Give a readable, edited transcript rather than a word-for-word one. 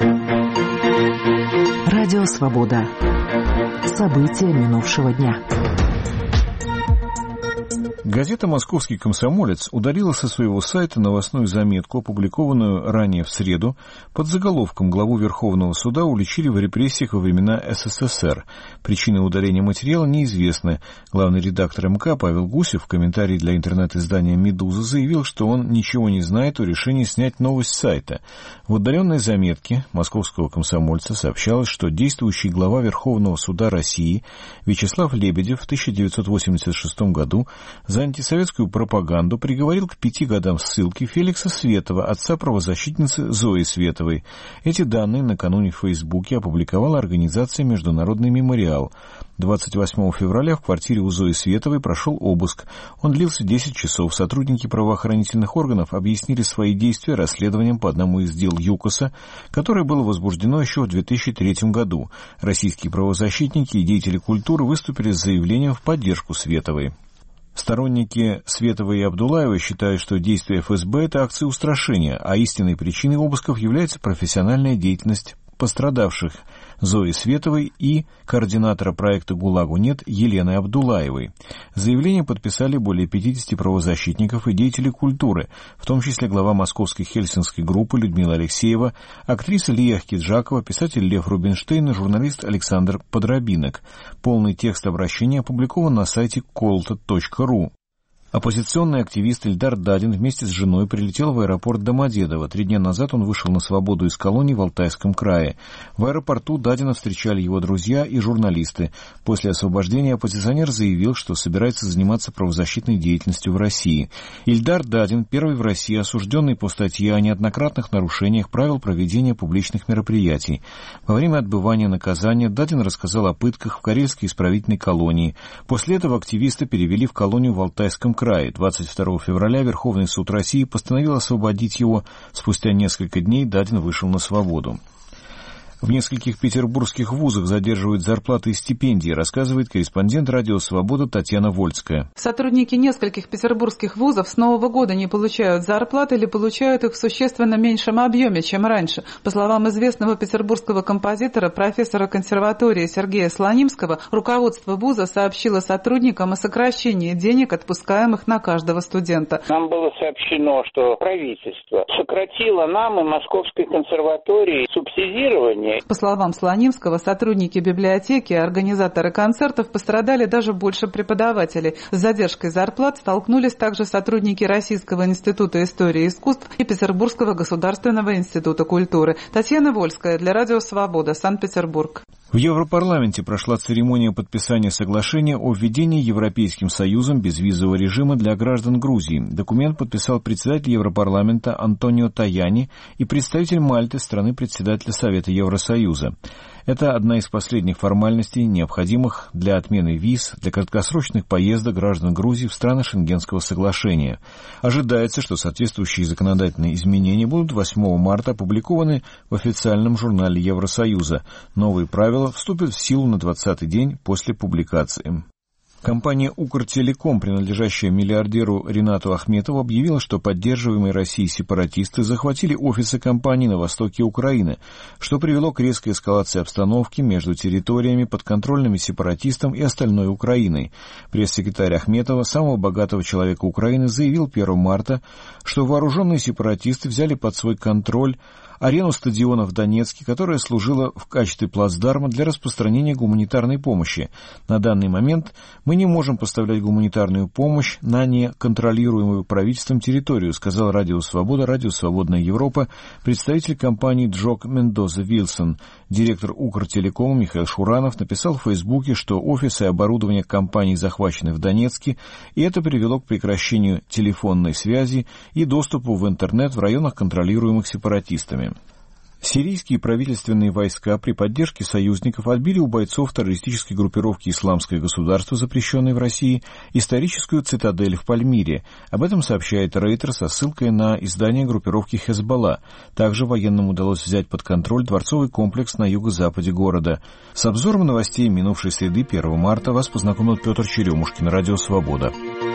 Радио «Свобода». События минувшего дня. Газета «Московский комсомолец» удалила со своего сайта новостную заметку, опубликованную ранее в среду, под заголовком «Главу Верховного суда уличили в репрессиях во времена СССР». Причины удаления материала неизвестны. Главный редактор МК Павел Гусев в комментарии для интернет-издания «Медуза» заявил, что он ничего не знает о решении снять новость с сайта. В удаленной заметке «Московского комсомольца» сообщалось, что действующий глава Верховного суда России Вячеслав Лебедев в 1986 году за антисоветскую пропаганду приговорил к 5 годам ссылки Феликса Светова, отца правозащитницы Зои Световой. Эти данные накануне в Фейсбуке опубликовала организация «Международный мемориал». 28 февраля в квартире у Зои Световой прошел обыск. Он длился 10 часов. Сотрудники правоохранительных органов объяснили свои действия расследованием по одному из дел ЮКОСа, которое было возбуждено еще в 2003 году. Российские правозащитники и деятели культуры выступили с заявлением в поддержку Световой. Сторонники Световой и Абдуллаевой считают, что действия ФСБ – это акция устрашения, а истинной причиной обысков является профессиональная деятельность пострадавших Зои Световой и координатора проекта «ГУЛАГу нет» Елены Абдуллаевой. Заявление подписали более 50 правозащитников и деятелей культуры, в том числе глава московской хельсинской группы Людмила Алексеева, актриса Лия Ахкиджакова, писатель Лев Рубинштейн и журналист Александр Подробинок. Полный текст обращения опубликован на сайте kolta.ru. Оппозиционный активист Ильдар Дадин вместе с женой прилетел в аэропорт Домодедово. 3 дня назад он вышел на свободу из колонии в Алтайском крае. В аэропорту Дадина встречали его друзья и журналисты. После освобождения оппозиционер заявил, что собирается заниматься правозащитной деятельностью в России. Ильдар Дадин, первый в России осужденный по статье о неоднократных нарушениях правил проведения публичных мероприятий. Во время отбывания наказания Дадин рассказал о пытках в Карельской исправительной колонии. После этого активиста перевели в колонию в Алтайском крае. 22 февраля Верховный суд России постановил освободить его. Спустя несколько дней Дадин вышел на свободу. В нескольких петербургских вузах задерживают зарплаты и стипендии, рассказывает корреспондент «Радио Свобода» Татьяна Вольская. Сотрудники нескольких петербургских вузов с Нового года не получают зарплаты или получают их в существенно меньшем объеме, чем раньше. По словам известного петербургского композитора, профессора консерватории Сергея Слонимского, руководство вуза сообщило сотрудникам о сокращении денег, отпускаемых на каждого студента. Нам было сообщено, что правительство сократило нам и Московской консерватории субсидирование. По словам Слонимского, сотрудники библиотеки и организаторы концертов пострадали даже больше преподавателей. С задержкой зарплат столкнулись также сотрудники Российского института истории и искусств и Петербургского государственного института культуры. Татьяна Вольская для Радио Свобода, Санкт-Петербург. В Европарламенте прошла церемония подписания соглашения о введении Европейским Союзом безвизового режима для граждан Грузии. Документ подписал председатель Европарламента Антонио Таяни и представитель Мальты, страны-председателя Совета Евросоюза. Это одна из последних формальностей, необходимых для отмены виз для краткосрочных поездок граждан Грузии в страны Шенгенского соглашения. Ожидается, что соответствующие законодательные изменения будут 8 марта опубликованы в официальном журнале Евросоюза. Новые правила вступят в силу на 20-й день после публикации. Компания «Укртелеком», принадлежащая миллиардеру Ринату Ахметову, объявила, что поддерживаемые Россией сепаратисты захватили офисы компании на востоке Украины, что привело к резкой эскалации обстановки между территориями, подконтрольными сепаратистам и остальной Украиной. Пресс-секретарь Ахметова, самого богатого человека Украины, заявил 1 марта, что вооруженные сепаратисты взяли под свой контроль арену стадиона в Донецке, которая служила в качестве плацдарма для распространения гуманитарной помощи. На данный момент мы не можем поставлять гуманитарную помощь на неконтролируемую правительством территорию, сказал Радио Свобода, Радио Свободная Европа, представитель компании Джок Мендоза Вилсон. Директор Укртелекома Михаил Шуранов написал в Фейсбуке, что офисы и оборудование компании захвачены в Донецке, и это привело к прекращению телефонной связи и доступу в интернет в районах, контролируемых сепаратистами. Сирийские правительственные войска при поддержке союзников отбили у бойцов террористической группировки «Исламское государство», запрещенной в России, историческую цитадель в Пальмире. Об этом сообщает Рейтер со ссылкой на издание группировки «Хезболла». Также военным удалось взять под контроль дворцовый комплекс на юго-западе города. С обзором новостей минувшей среды 1 марта вас познакомил Петр Черемушкин, Радио Свобода.